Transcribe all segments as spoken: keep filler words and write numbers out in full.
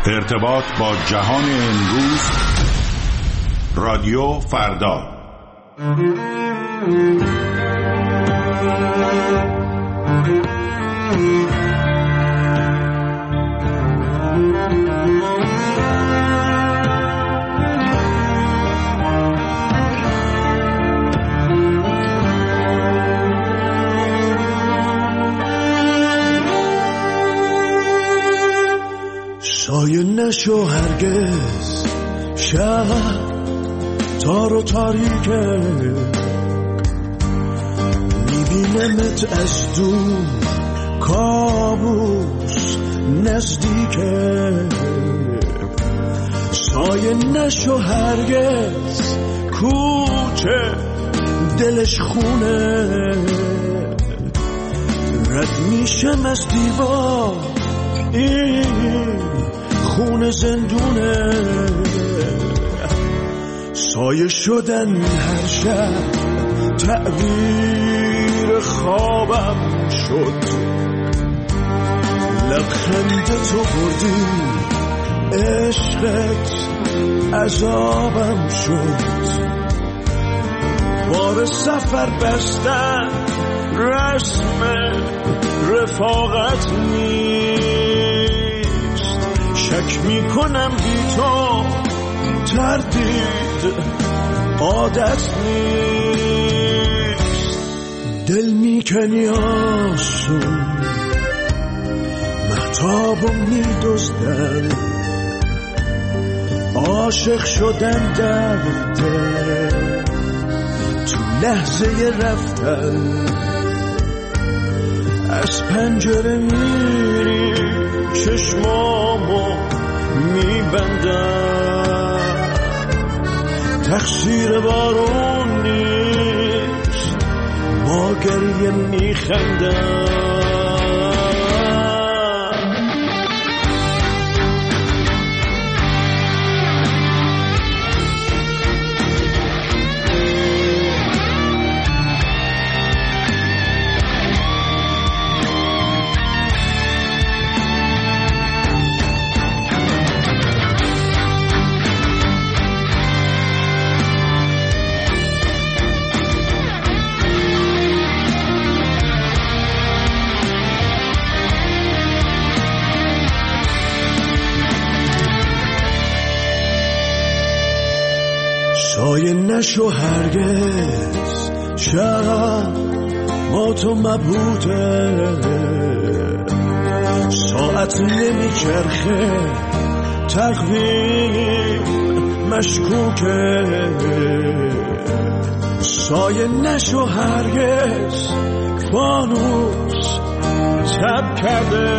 ارتباط با جهان امروز، رادیو فردا. سایه نشو هرگز شب تار و تاریکه، میبینمت از دور کابوس نزدیکه. سایه نشو هرگز کوچه دلش خونه، رد میشم از دیوار این خون زندونه. سایه شدن هر شب تعبیر خوابم شد، لبخند تو بردی عشقت عذابم شد. بار سفر بستن رسم رفاقت نیست، شک میکنم بی تو تردید عادت نیست. دل میکنی آسون مهتابو میدزدن، عاشق شدن درده تو لحظه رفتن. از پنجره میری چشمامو میبندم، تقصیر بارون نیست با گریه میخندم. سایه نشو هرگز شب ما تو مبهوته، ساعت نمیچرخه تقویم مشکوکه. سایه نشو هرگز فانوس تب کرده،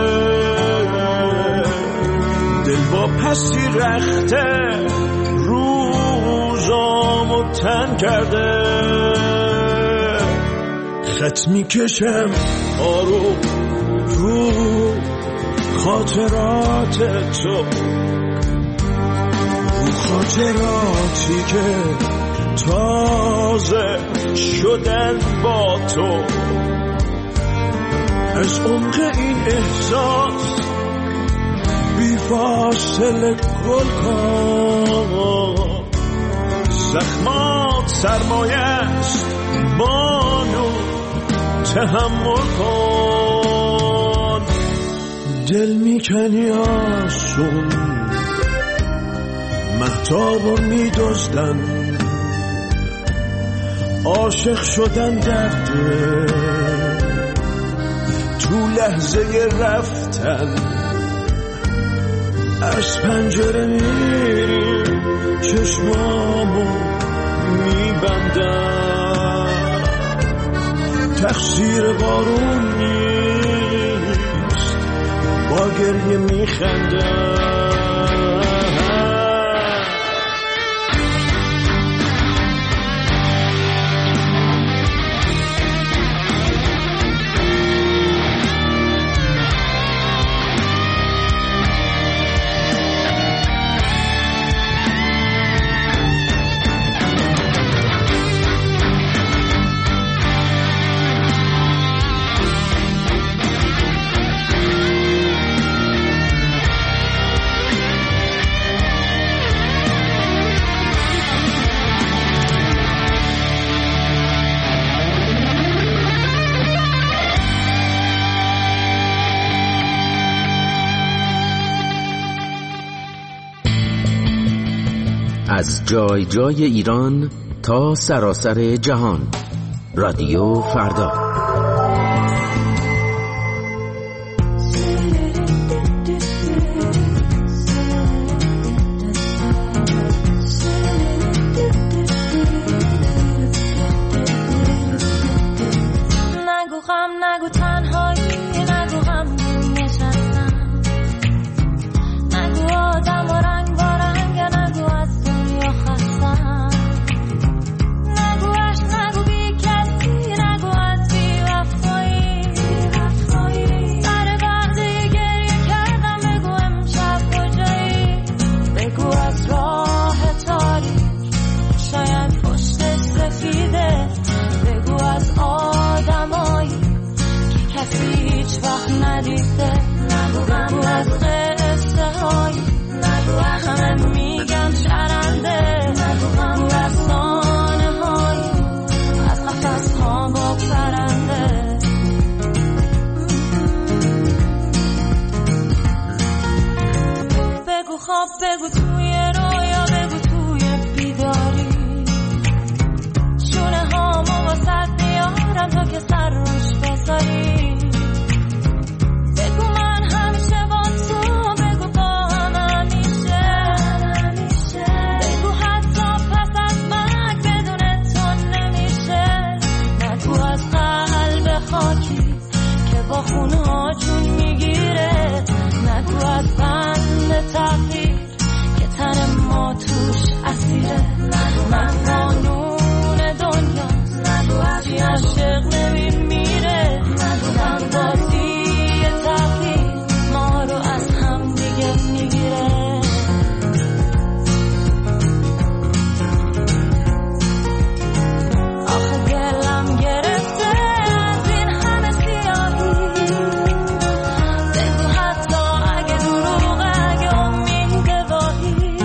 دل با پسی رخته روزامو تن کرده. خط میکشم آروم رو خاطرات تو، رو خاطراتی که تازه شدن با تو. از عمق این احساس بی فاصله گل کن، زخمات سرمایه است بانو تحمل کن. دل میکنی آسون مهتابو میدزدن، عاشق شدن درده تو لحظه رفتن. از پنجره میری چشمامو میبندم، تقصیر بارون نیست با گریه میخندم. از جای جای ایران تا سراسر جهان. رادیو فردا. نگو غم، نگو تنهایی، نگو غم نشستم، نگو آدم و رنگ با رنگ، نگو از دنیا خستم، نگو عشق، نگو بی کسی، نگو از بی وفایی، سر وقتی گریه کردم بگو امشب کجایی، بگو از راه تاریک شاید پشتش سفیده، بگو از آدمایی که کسی هیچ وقت ندیده، بگو از قصه هایی همه میگن شرنده، بگو از دانه هایی از قفص ها با پرنده. بگو خواب، بگو توی رویا، بگو توی بیداری، شونه هامو واسه بیارم تا که سر روش بذاری، بگو من همیشه با تو، بگو با هم همیشه، بگو حتی پس از مرگ بدون تو نمیشه، نگو از قلب خاکی که با خونها جون میگیره، نگو از بند تقدیر که تن ما توش اسیره، من قانون دنیا چی عاشق نمیمیره، من بازی تقدیر ما رو از هم دیگه میگیره. آخه گلم گرفته از این همه سیاهی، بگو حتی اگه دروغه، اگه امید واهی،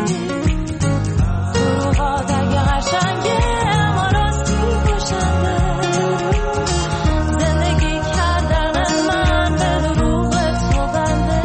دروغات اگه قشنگه اما راستی کشنده، زندگی کردن من به دروغ تو بنده.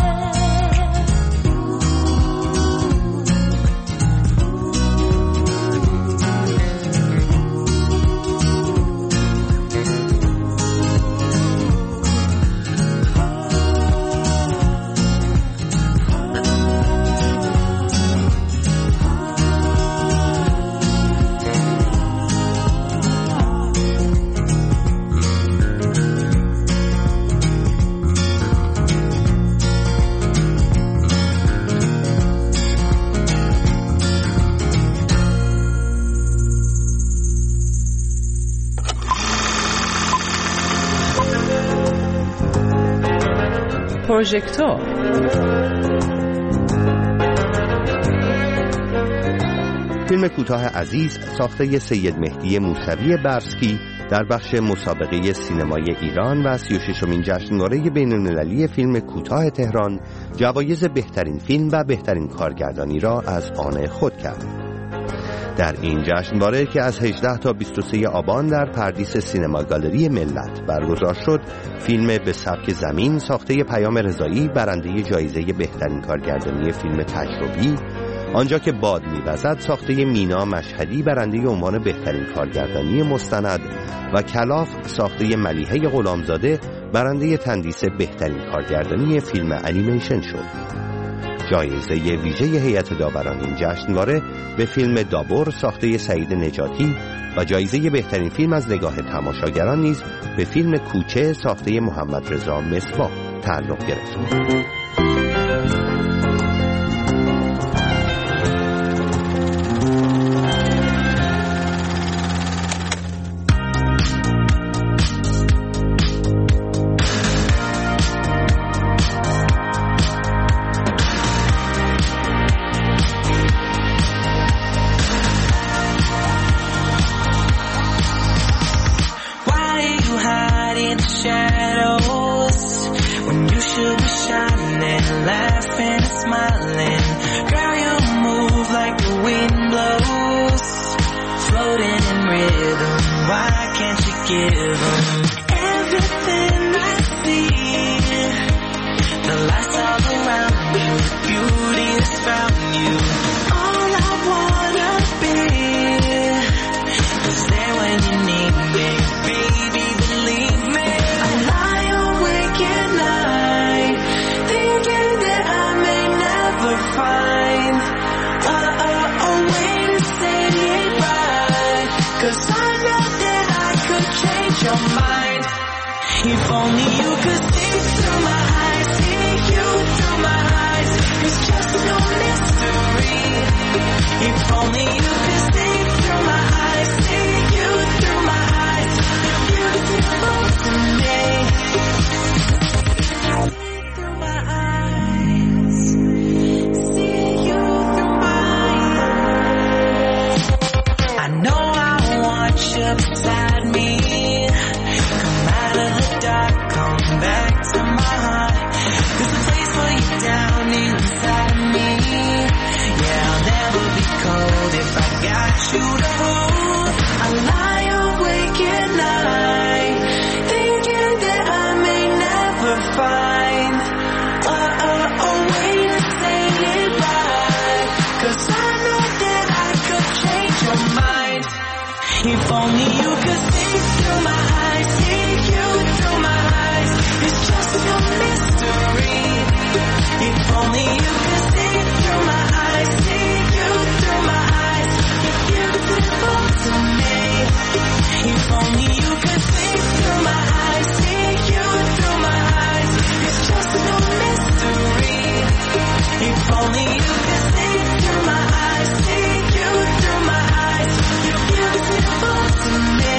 پروژکتور فیلم کوتاه عزیز ساخته سید مهدی موسوی برسکی در بخش مسابقه سینمای ایران و سی و ششمین جشنواره بین‌المللی فیلم کوتاه تهران جوایز بهترین فیلم و بهترین کارگردانی را از آن خود کرد. در این جشنواره که از هجدهم تا بیست و سوم آبان در پردیس سینما گالری ملت برگزار شد، فیلم به سبک زمین ساخته پیام رضایی برنده جایزه بهترین کارگردانی فیلم تجربی، آنجا که باد می‌وزد ساخته مینا مشهدی برنده عنوان بهترین کارگردانی مستند و کلاف ساخته ملیحه غلامزاده برنده تندیس بهترین کارگردانی فیلم انیمیشن شد. جایزه ویژه هیئت داوران این جشنواره به فیلم دابور ساخته سعید نجاتی و جایزه بهترین فیلم از نگاه تماشاگران نیز به فیلم کوچه ساخته محمد رضا مصباح تعلق گرفت. Beauty is found you. All I wanna If only you could see through my eyes, see you through my eyes. It's just no mystery. If only you could see through my eyes, see you through my eyes. You're beautiful to me.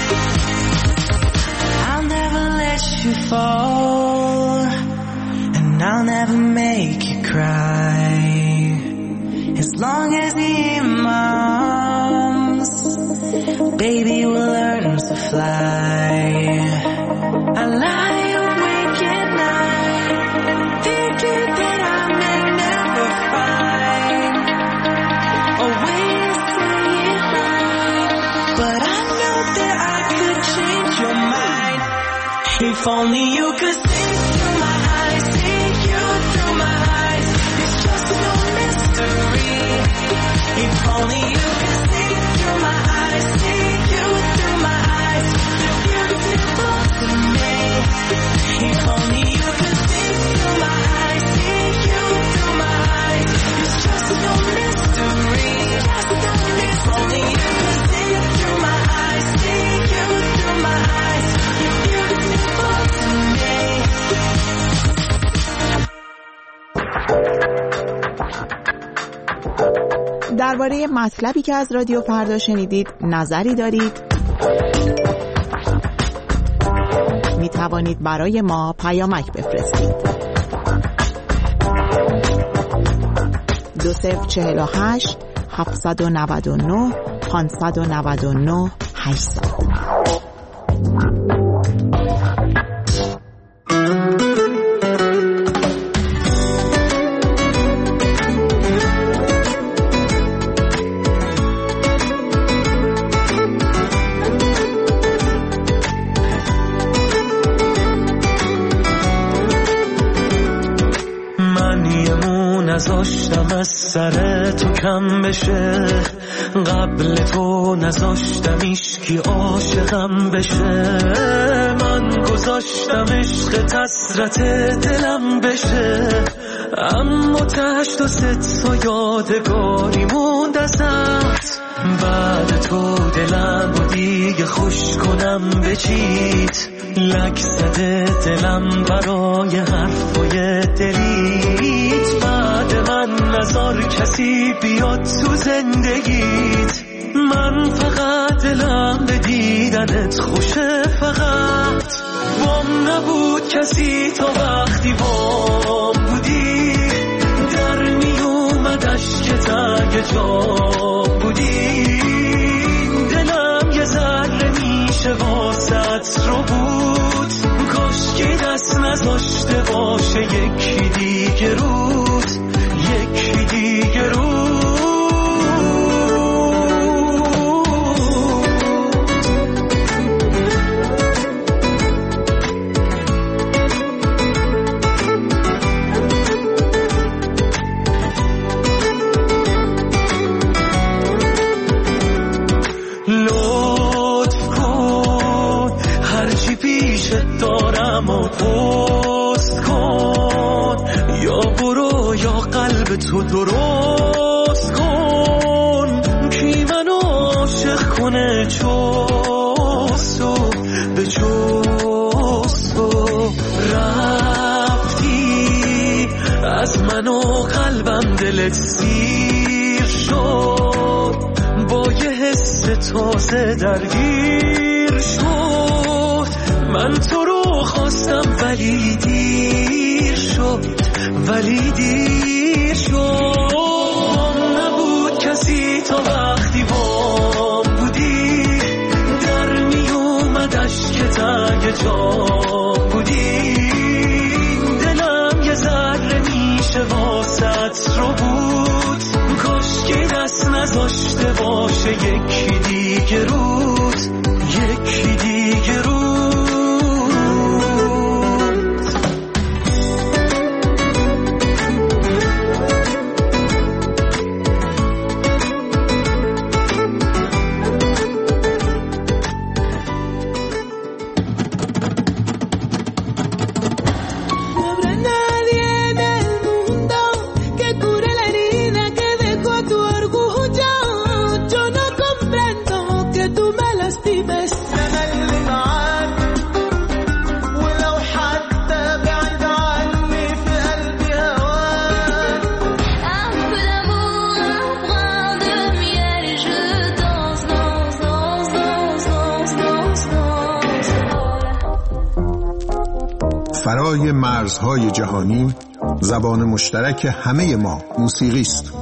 I'll never let you fall, and I'll never make you cry. As long as you're in my arms, baby, we'll learn to fly. I lie awake at night, thinking that I may never find a way to say it right, but I know that I could change your mind. If only you could see through my eyes, see you through my eyes. It's just no mystery. If only you could see through my eyes, see you through my eyes. You're beautiful to me. If only you could see through my eyes, see you through my eyes. It's just no mystery. If only you could see through my eyes, see you through my eyes. You're beautiful to me. درباره مطلبی که از رادیو فردا شنیدید نظری دارید؟ می توانید برای ما پیامک بفرستید. دو صفر چهل و هشت هفتصد و نود و نه پانصد و نود و نه هشتصد. نذاشتم از سر تو کم بشه، قبل تو نذاشتم ایشکی عاشقم بشه. من گذاشتم عشق حسرت دلم بشه، اما تهش تو ست تا یادگاری موند ازت. بعد تو دلم و دیگه خوش کنم بچید، لک زده دلم برای حرفای دلیت. بعد من نذار کسی بیاد تو زندگیت، من فقط دلم به دیدنت خوشه. فقط بام نبود کسی تا وقتی بام بودی، در می اومد اشکت اگه جام بودی. دلم یه ذره میشه واسط رو بود، کاش که دست نذاشته باشه یکی دیگه رود، یکی دیگه رود. دارم و پست کن، یا برو یا قلب تو درست کن. کی منو عاشق کنه چوستو به چوستو. رفتی از منو قلبم دلت سیر شد، با یه حس تازه درگیر شد. من تو رو خواستم ولی دیر شد، ولی دیر شد. نبود کسی تا وقتی بام بودی، در می اومد اشکت اگه جام بودی. دلم یه ذره میشه واسط رو بود، کاش که دست نذاشته باشه یکی دیگه رود، یکی دیگه رود. Que بالای مرزهای جهانی، زبان مشترک همه ما موسیقی است.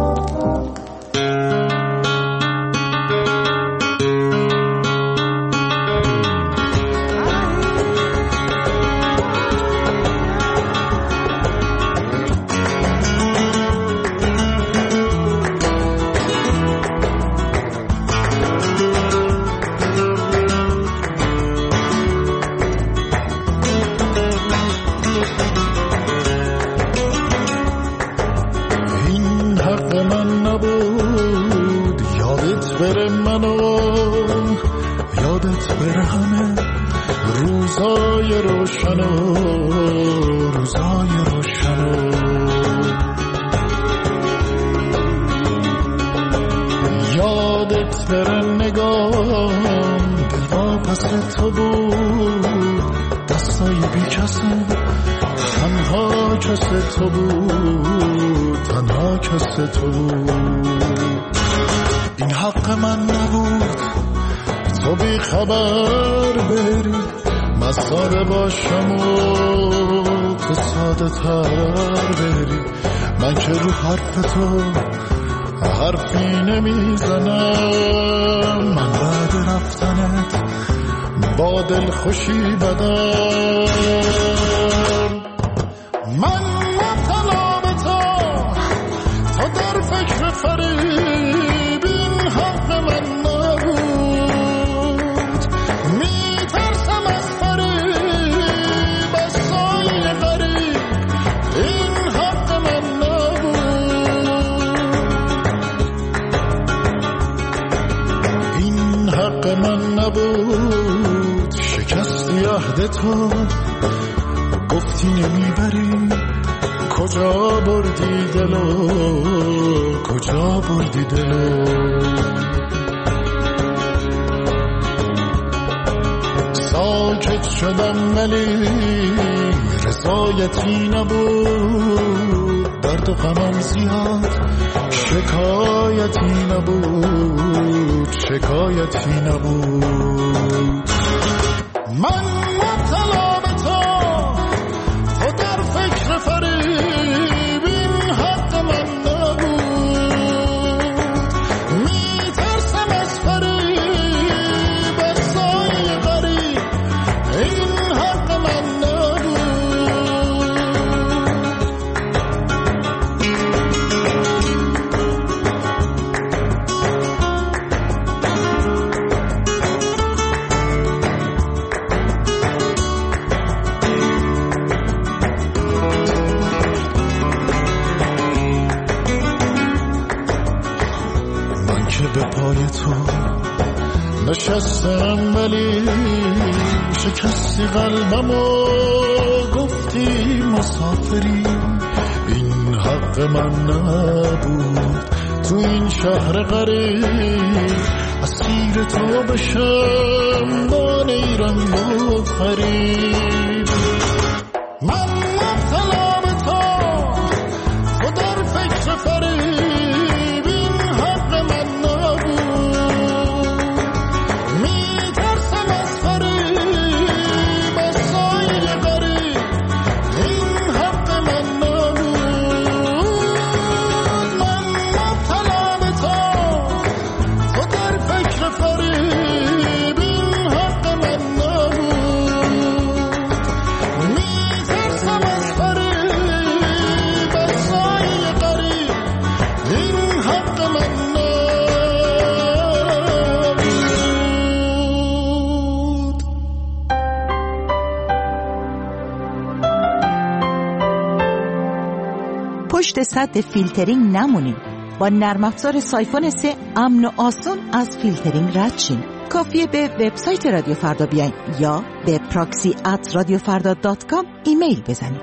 این حق من نبود تو بی خبر بری، من ساده باشم و تو ساده تر بری. من که رو حرف تو حرفی نمیزنم، من بعد رفتنت با دل خوشی بدم. من مبتلا به تو تو در فکر فریب، این حق من نبود. میترسم از فریب از سایه غریب، این حق من نبود. این حق من نبود. شکستی عهد تو گفتی نمیبری، کجا بردی دلو کجا بردی دلو. ساکت شدم ولی رضایتی نبود، درد و غمم زیاد شکایتی نبود، شکایتی نبود. من مبتلا به تو تو در فکر فریب، این حق من نبود. میترسم از فریب از سایه غریب، این حق من به پای تو نشستم ولی شکستی قلبمو، گفتی مسافری، این حق من نبود. تو این شهر غریب اسیر تو بشم، نان ایران بخریم. من مبتلا به تو تو در فکر فریب، این حق من پشت سد فیلترینگ نمونیم. با نرم افزار سایفون سه امن و آسون از فیلترینگ رد شین. کافیه به وبسایت رادیو فردا بیاین یا به پراکسی ات رادیو فردا دات کام ایمیل بزنید.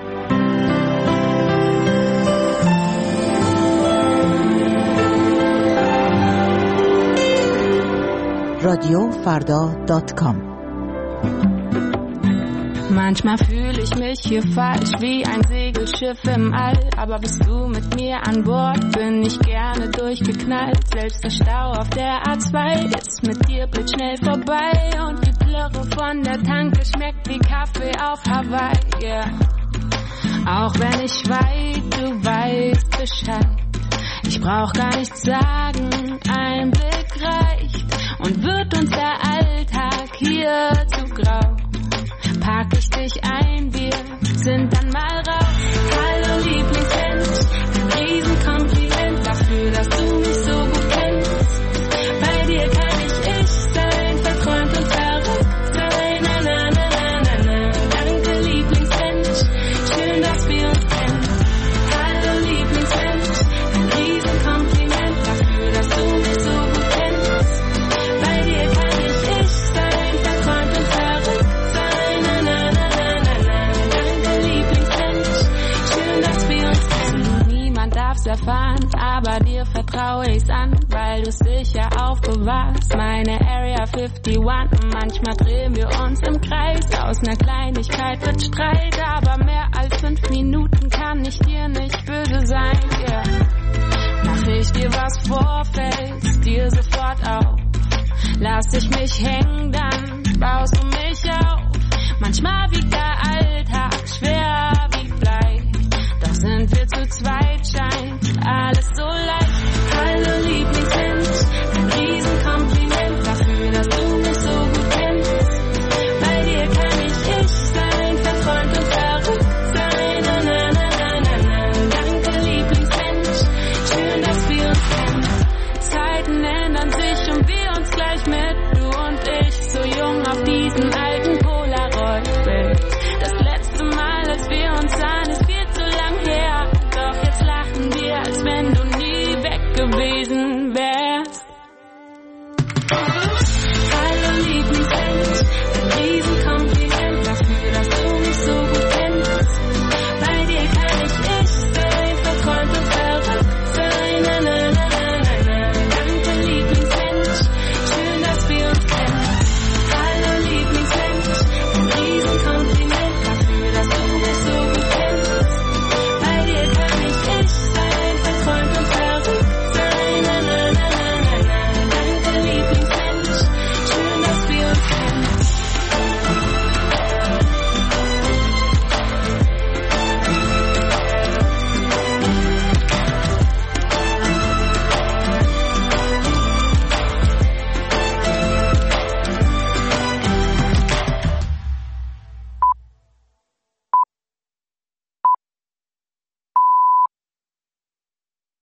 رادیو فردا دات کام. Manchmal fühle ich mich hier falsch wie ein Segelschiff im All, aber bist du mit mir an Bord, bin ich gerne durchgeknallt. Selbst der Stau auf der A zwei ist mit dir blitzschnell vorbei und die Plörre von der Tanke schmeckt wie Kaffee auf Hawaii, yeah. Auch wenn ich weit, du weißt Bescheid. Ich brauch gar nichts sagen, ein Blick reicht und wird uns der Alltag hier zu grau. Pack ich dich ein, wir sind dann mal raus. Hallo Lieblingsmensch, ein Riesenkompliment dafür, dass du mich so gut kennst. Bei dir kann ich ich sein, verträumt und verrückt sein. Na, na, na, na, na, na. Danke Lieblingsmensch, schön, dass wir uns kennen. Hallo Lieblingsmensch, ein Riesenkompliment dafür, dass du mich so gut kennst. Bei dir kann ich ich sein, verträumt und verrückt. Erfahren, aber dir vertraue ich's an, weil du's sicher aufbewahrst. Meine Area einundfünfzig, manchmal drehen wir uns im Kreis. Aus ner Kleinigkeit wird Streit, aber mehr als fünf Minuten kann ich dir nicht böse sein, yeah. Mach ich dir was vor, fällst dir sofort auf. Lass ich mich hängen, dann baust du mich auf. Manchmal wiegt der Alltag schwer wie Blei, doch sind wir zu zweit, scheint alles so leicht. Hallo Lieblingsmensch, ein Riesenkompliment dafür, dass du mich so gut kennst. Bei dir kann ich ich sein, verträumt und verrückt sein. Na, na, na, na, na, na. Danke Lieblingsmensch, schön, dass wir uns kennen. Zeiten ändern sich und wir uns gleich mit, du und ich, so jung auf diesem alten Polaroid-Bild. Das letzte Mal, als wir uns sahen, ist viel zu lang her. Doch jetzt lachen wir, als wenn du nie weg gewesen